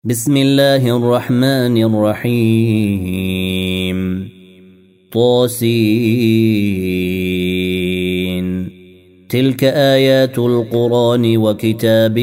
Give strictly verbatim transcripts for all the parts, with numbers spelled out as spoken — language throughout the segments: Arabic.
بسم الله الرحمن الرحيم طاسين تلك آيات القرآن وكتاب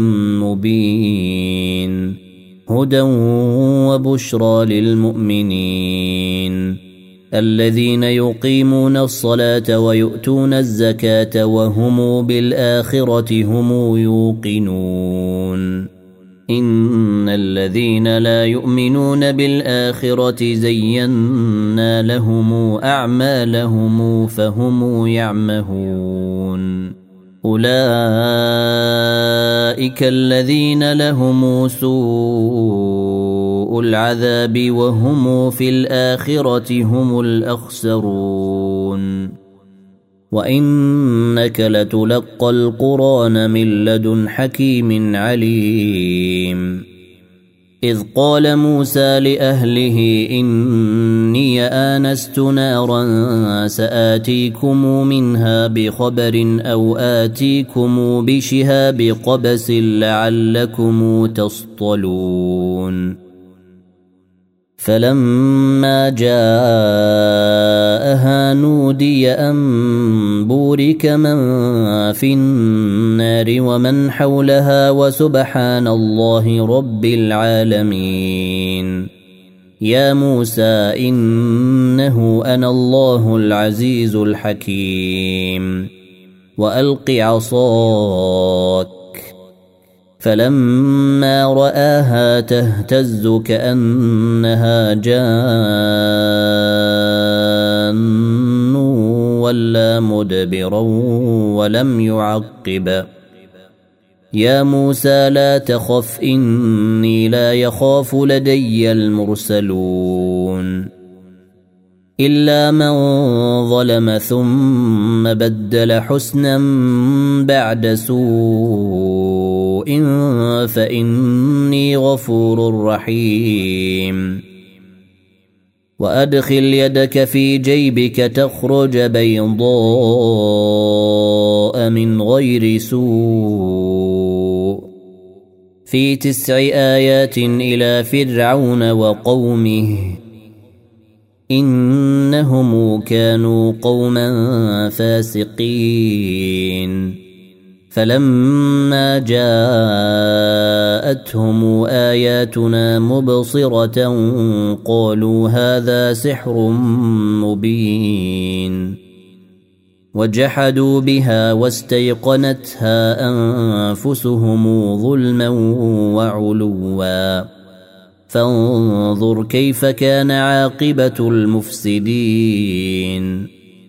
مبين هدى وبشرى للمؤمنين الذين يقيمون الصلاة ويؤتون الزكاة وهم بالآخرة هم يوقنون إن الذين لا يؤمنون بالآخرة زينا لهم أعمالهم فهم يعمهون أولئك الذين لهم سوء العذاب وهم في الآخرة هم الأخسرون وإنك لتلقى القرآن من لدن حكيم عليم إذ قال موسى لأهله إني آنست نارا سآتيكم منها بخبر أو آتيكم بشهاب قبس لعلكم تصطلون فلما جاءها نودي أن بورك من في النار ومن حولها وسبحان الله رب العالمين يا موسى إنه أنا الله العزيز الحكيم وألق عصاك فلما رآها تهتز كأنها جان ولا مدبرا ولم يعقب يا موسى لا تخف إني لا يخاف لدي المرسلون إلا من ظلم ثم بدل حسنا بعد سوء فإني غفور رحيم وأدخل يدك في جيبك تخرج بيضاء من غير سوء في تسع آيات إلى فرعون وقومه إنهم كانوا قوما فاسقين فلما جاءتهم آياتنا مبصرة قالوا هذا سحر مبين وجحدوا بها واستيقنتها أنفسهم ظلما وعلوا فانظر كيف كان عاقبة المفسدين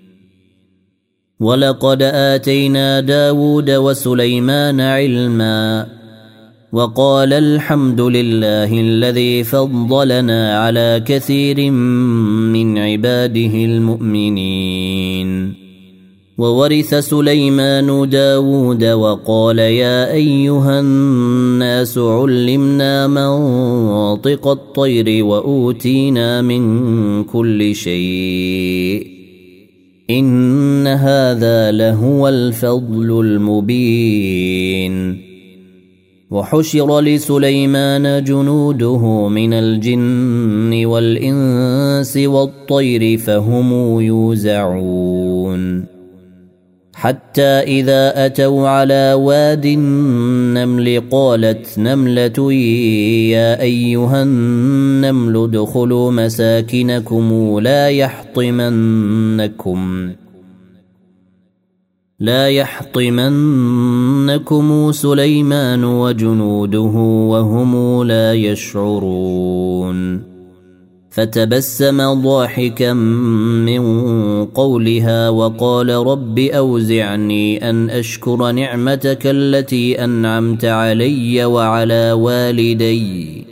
ولقد آتينا داود وسليمان علما وقال الحمد لله الذي فضلنا على كثير من عباده المؤمنين وورث سليمان داود وقال يا أيها الناس علمنا منطق الطير وأوتينا من كل شيء إن هذا لهو الفضل المبين وحشر لسليمان جنوده من الجن والإنس والطير فهم يوزعون حتى إذا أتوا على واد النمل قالت نملة يا أيها النمل ادخلوا مساكنكم لا يحطمنكم لا يحطمنكم سليمان وجنوده وهم لا يشعرون فتبسم ضاحكا من قولها وقال رب أوزعني أن أشكر نعمتك التي أنعمت علي وعلى والدي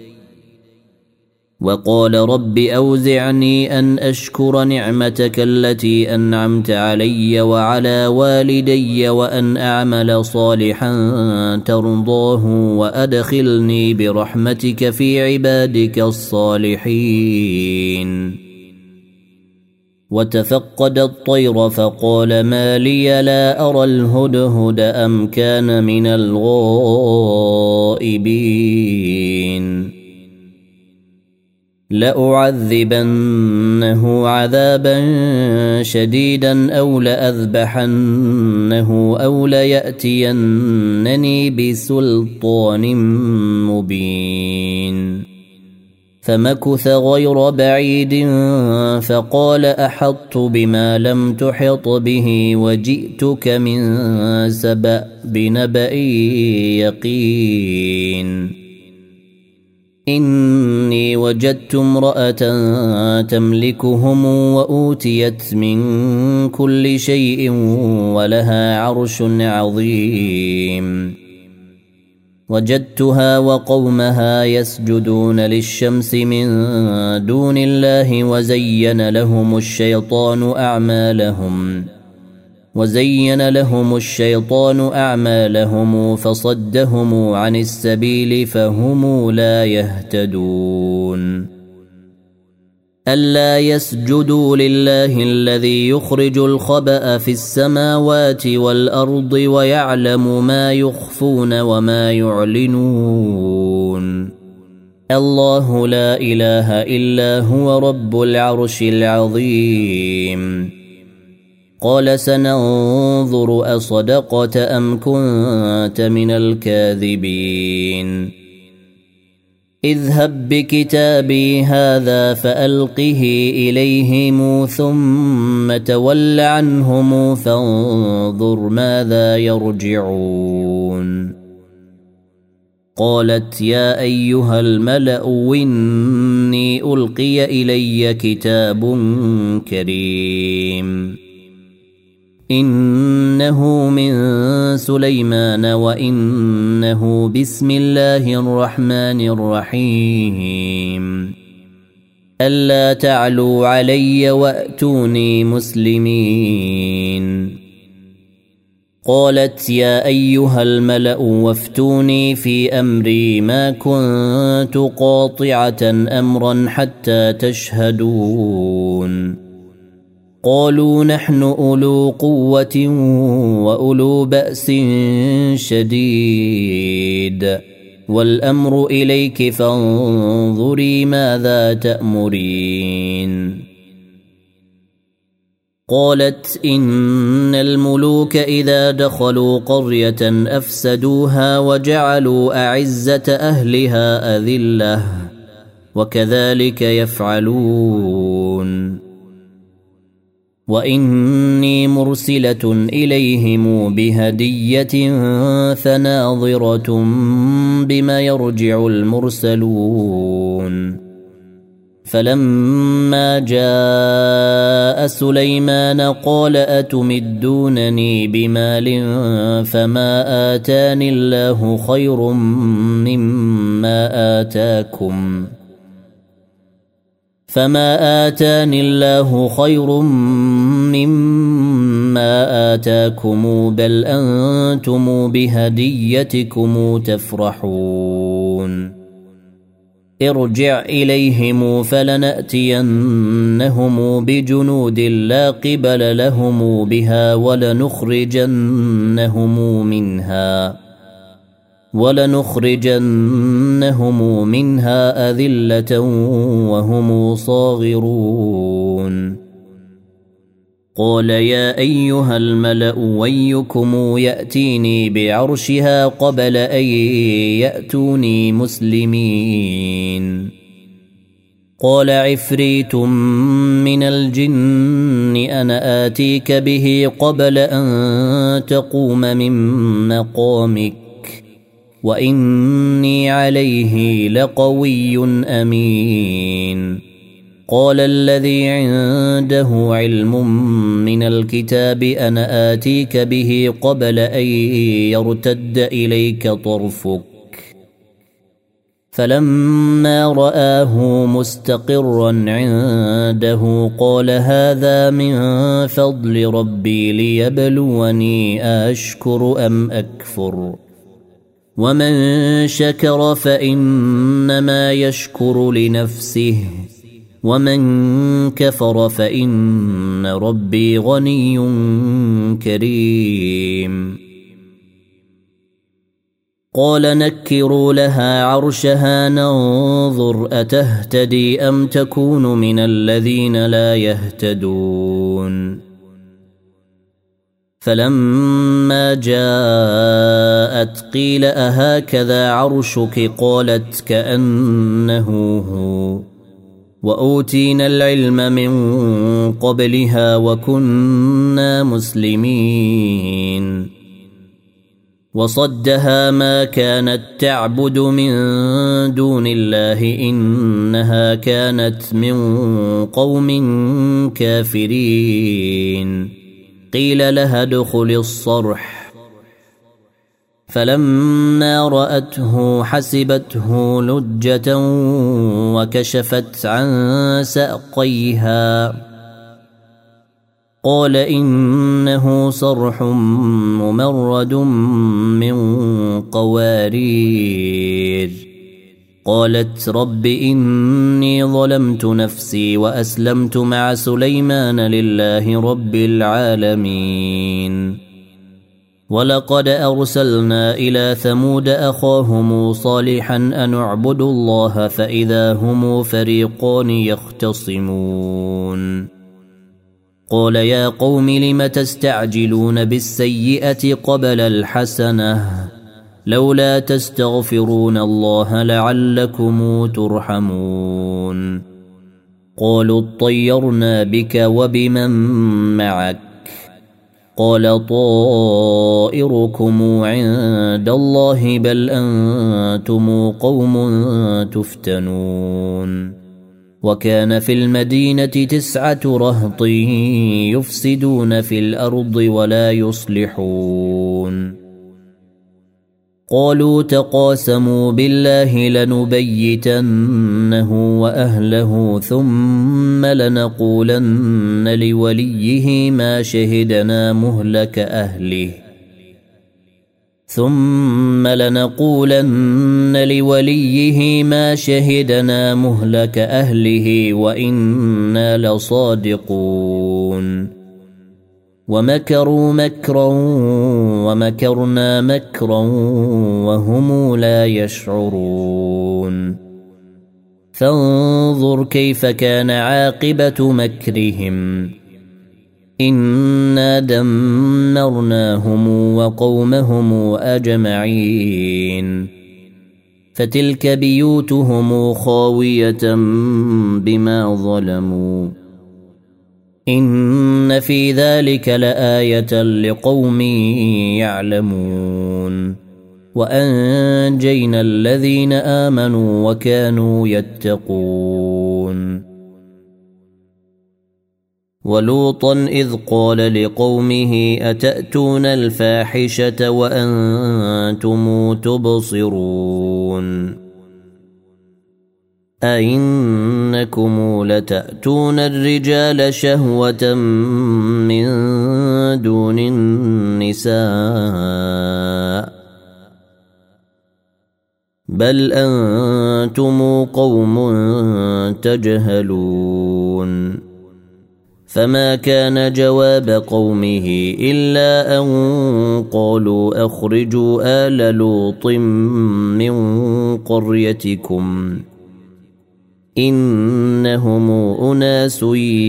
وقال رب أوزعني أن أشكر نعمتك التي أنعمت علي وعلى والدي وأن أعمل صالحا ترضاه وأدخلني برحمتك في عبادك الصالحين وتفقد الطير فقال ما لي لا أرى الهدهد أم كان من الغائبين لأعذبنه عذابا شديدا أو لأذبحنه أو ليأتينني بسلطان مبين فمكث غير بعيد فقال أحطت بما لم تحط به وجئتك من سبأ بنبأ يقين إني وجدت امرأة تملكهم وأوتيت من كل شيء ولها عرش عظيم وجدتها وقومها يسجدون للشمس من دون الله وزين لهم الشيطان أعمالهم وزين لهم الشيطان أعمالهم فصدهم عن السبيل فهم لا يهتدون ألا يسجدوا لله الذي يخرج الخبأ في السماوات والأرض ويعلم ما يخفون وما يعلنون الله لا إله إلا هو رب العرش العظيم قال سننظر أصدقت أم كنت من الكاذبين اذهب بكتابي هذا فألقه إليهم ثم تول عنهم فانظر ماذا يرجعون قالت يا أيها الملأ إني ألقي إلي كتاب كريم إنه من سليمان وإنه بسم الله الرحمن الرحيم ألا تعلوا علي وأتوني مسلمين قالت يا أيها الملأ وافتوني في أمري ما كنت قاطعة أمرا حتى تشهدون قالوا نحن أولو قوة وأولو بأس شديد والأمر إليك فانظري ماذا تأمرين قالت إن الملوك إذا دخلوا قرية أفسدوها وجعلوا أعزة أهلها أذلة وكذلك يفعلون وإني مرسلة إليهم بهدية فناظرة بما يرجع المرسلون فلما جاء سليمان قال أتمدونني بمال فما آتاني الله خير مما آتاكم فما آتاني الله خير مما آتاكم بل أنتم بهديتكم تفرحون ارجع إليهم فلنأتينهم بجنود لا قبل لهم بها ولنخرجنهم منها ولنخرجنهم منها أذلة وهم صاغرون قال يا أيها الملأ ويكم يأتيني بعرشها قبل أن يأتوني مسلمين قال عفريت من الجن أنا آتيك به قبل أن تقوم من مقامك وإني عليه لقوي أمين قال الذي عنده علم من الكتاب أنا آتيك به قبل أن يرتد إليك طرفك فلما رآه مستقرا عنده قال هذا من فضل ربي ليبلوني أشكر أم أكفر ومن شكر فإنما يشكر لنفسه ومن كفر فإن ربي غني كريم. قال نكروا لها عرشها ننظر أتهتدي أم تكون من الذين لا يهتدون. فلما جاءت قيل أهكذا عرشك قالت كأنه هو وأوتينا العلم من قبلها وكنا مسلمين. وصدها ما كانت تعبد من دون الله إنها كانت من قوم كافرين. قيل لها ادخل الصرح فلما رأته حسبته لجة وكشفت عن ساقيها قال إنه صرح ممرد من قوارير. قالت رب إني ظلمت نفسي وأسلمت مع سليمان لله رب العالمين. ولقد أرسلنا إلى ثمود أخاهم صالحا أن اعبدوا الله فإذا هم فريقان يختصمون. قال يا قوم لم تستعجلون بالسيئة قبل الحسنة لولا تستغفرون الله لعلكم ترحمون. قالوا اطيرنا بك وبمن معك قال طائركم عند الله بل أنتم قوم تفتنون. وكان في المدينة تسعة رهط يفسدون في الأرض ولا يصلحون. قالوا تقاسموا بالله لنبيتنه وأهله ثم لنقولن لوليه ما شهدنا مهلك أهله ثم لنقولن لوليه ما شهدنا مهلك أهله وإنا لصادقون. ومكروا مكرا ومكرنا مكرا وهم لا يشعرون. فانظر كيف كان عاقبة مكرهم إنا دمرناهم وقومهم أجمعين. فتلك بيوتهم خاوية بما ظلموا إن في ذلك لآية لقوم يعلمون. وأنجينا الذين آمنوا وكانوا يتقون. ولوطا إذ قال لقومه أتأتون الفاحشة وأنتم تبصرون أئنكم لتأتون الرجال شهوة من دون النساء بل أنتم قوم تجهلون. فما كان جواب قومه إلا أن قالوا أخرجوا آل لوط من قريتكم إنهم أناس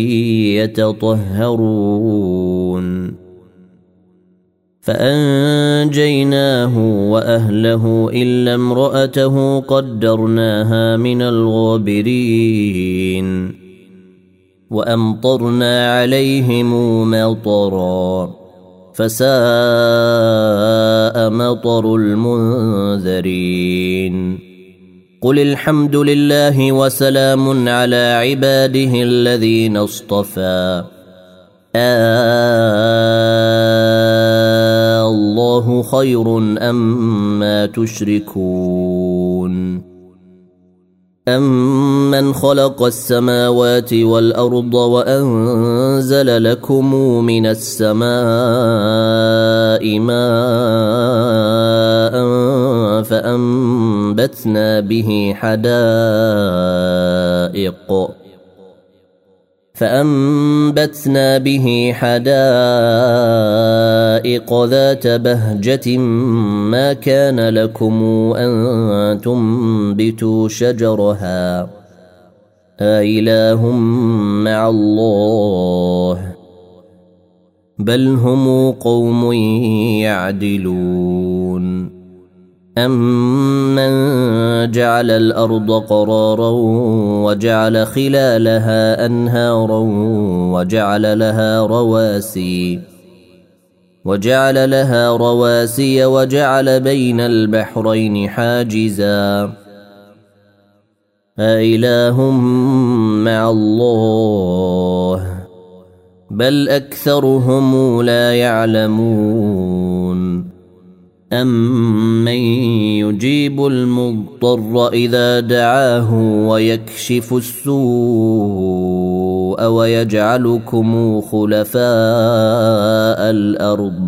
يتطهرون. فأنجيناه وأهله إلا امرأته قدرناها من الغابرين. وأمطرنا عليهم مطرا فساء مطر المنذرين. قل الحمد لله وسلام على عباده الذين اصطفى آه الله خير أما تشركون. أمن خلق السماوات والأرض وأنزل لكم من السماء ماء فأنبتنا به حدائق فأنبتنا به حدائق ذات بهجة ما كان لكم أن تنبتوا شجرها أإله مع الله بل هم قوم يعدلون أمن جعل الأرض قرارا وجعل خلالها أنهارا وجعل لها رواسي وجعل لها رواسي وجعل بين البحرين حاجزا أإله مع الله بل أكثرهم لا يعلمون أمن يجيب المضطر إذا دعاه ويكشف السوء ويجعلكم خلفاء الأرض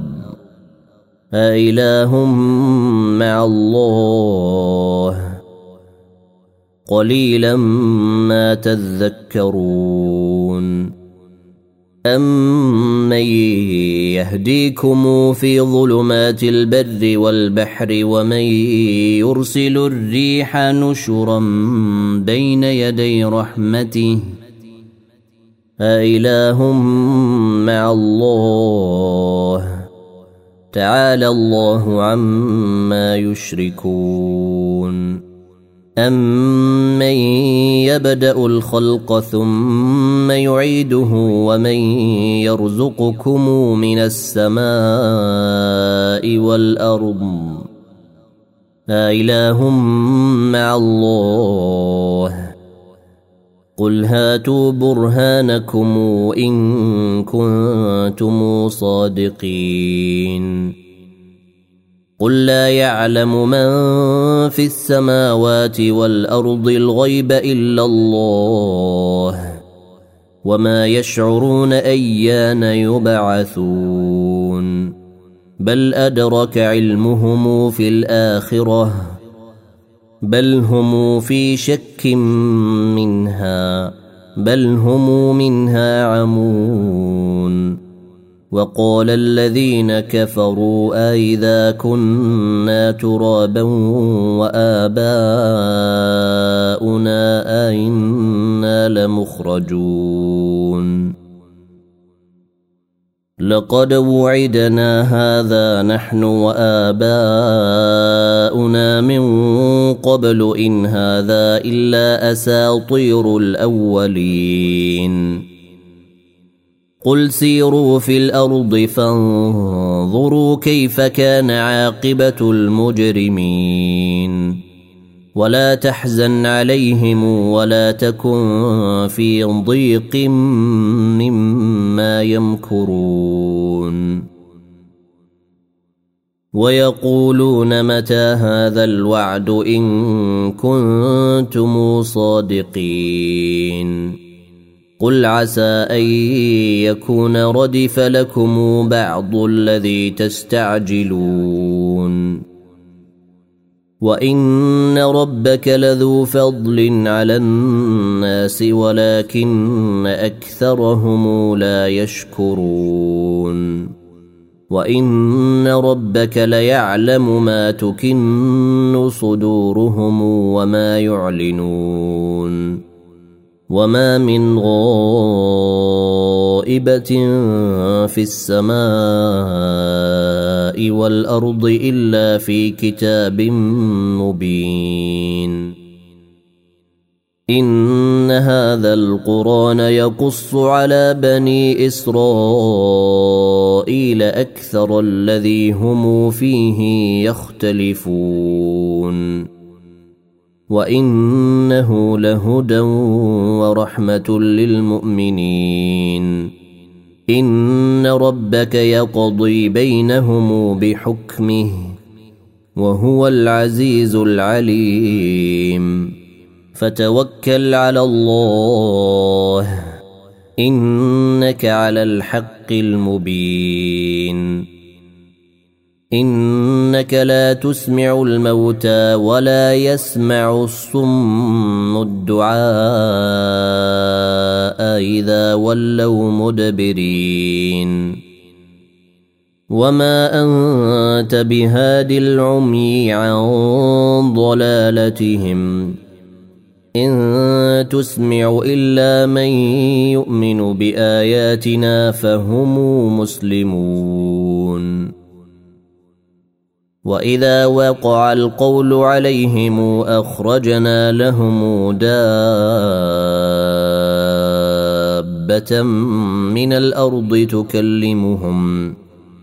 أإله مع الله قليلا ما تذكرون أمن يهديكم في ظلمات البر والبحر ومن يرسل الريح نشرا بين يدي رحمته أإله مع الله تعالى الله عما يشركون أمن يبدأ الخلق ثم يعيده ومن يرزقكم من السماء والأرض أإله مع الله قل هاتوا برهانكم إن كنتم صادقين قل لا يعلم من في السماوات والأرض الغيب إلا الله وما يشعرون أيان يبعثون بل أدرك علمهم في الآخرة بل هم في شك منها بل هم منها عمون وقال الذين كفروا أئذا كنا ترابا وآباؤنا أئنا لمخرجون لقد وعدنا هذا نحن وآباؤنا من قبل إن هذا إلا أساطير الأولين قل سيروا في الأرض فانظروا كيف كان عاقبة المجرمين ولا تحزن عليهم ولا تكن في ضيق مما يمكرون ويقولون متى هذا الوعد إن كنتم صادقين قل عسى أن يكون ردف لكم بعض الذي تستعجلون وإن ربك لذو فضل على الناس ولكن أكثرهم لا يشكرون وإن ربك ليعلم ما تكن صدورهم وما يعلنون وما من غائبة في السماء والأرض إلا في كتاب مبين إن هذا القرآن يقص على بني إسرائيل أكثر الذي هم فيه يختلفون وإنه لهدى ورحمة للمؤمنين إن ربك يقضي بينهم بحكمه وهو العزيز العليم فتوكل على الله إنك على الحق المبين إنك لا تسمع الموتى ولا يسمع الصم الدعاء إذا ولوا مدبرين وما أنت بهاد العمي عن ضلالتهم إن تسمع إلا من يؤمن بآياتنا فهم مسلمون وإذا وقع القول عليهم أخرجنا لهم دابة من الأرض تكلمهم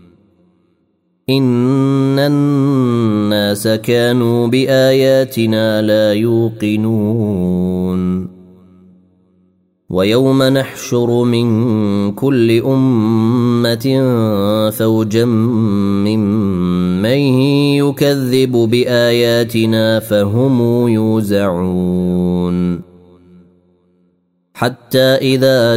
إن الناس كانوا بآياتنا لا يوقنون ويوم نحشر من كل أمة فوجا ممن يكذب بآياتنا فهم يوزعون حتى إذا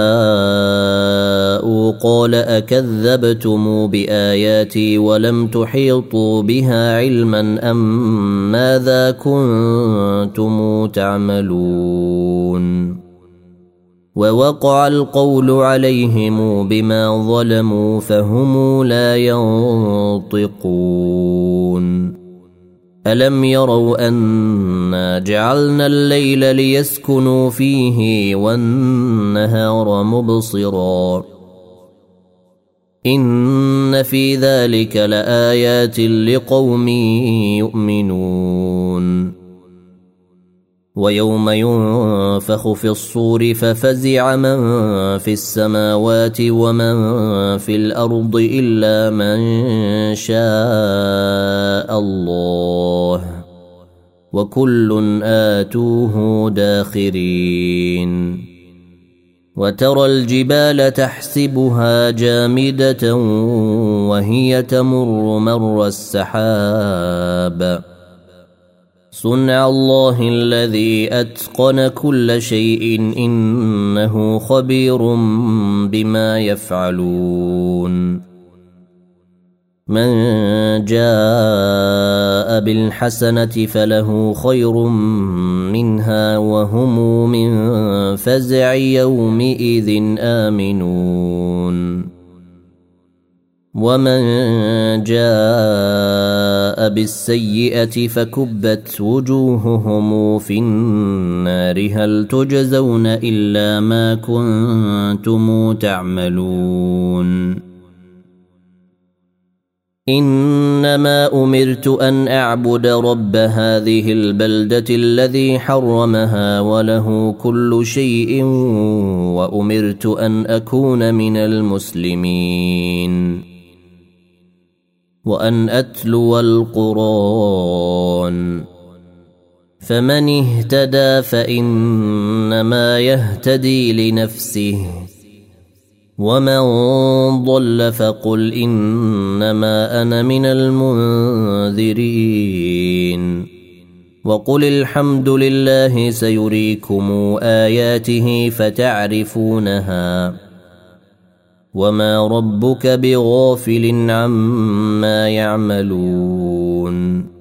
جاءوا قال أكذبتم بآياتي ولم تحيطوا بها علما أم ماذا كنتم تعملون ووقع القول عليهم بما ظلموا فهم لا ينطقون ألم يروا أنا جعلنا الليل ليسكنوا فيه والنهار مبصرا إن في ذلك لآيات لقوم يؤمنون ويوم ينفخ في الصور ففزع من في السماوات ومن في الأرض إلا من شاء الله وكل آتوه داخرين وترى الجبال تحسبها جامدة وهي تمر مر السحاب صنع الله الذي أتقن كل شيء إنه خبير بما يفعلون من جاء بالحسنة فله خير منها وهم من فزع يومئذ آمنون ومن جاء بالسيئة فكبت وجوههم في النار هل تجزون إلا ما كنتم تعملون إنما أمرت أن أعبد رب هذه البلدة الذي حرمها وله كل شيء وأمرت أن أكون من المسلمين وأن أتلو القرآن فمن اهتدى فإنما يهتدي لنفسه ومن ضل فقل إنما أنا من المنذرين وقل الحمد لله سيريكم آياته فتعرفونها وما ربك بغافل عما يعملون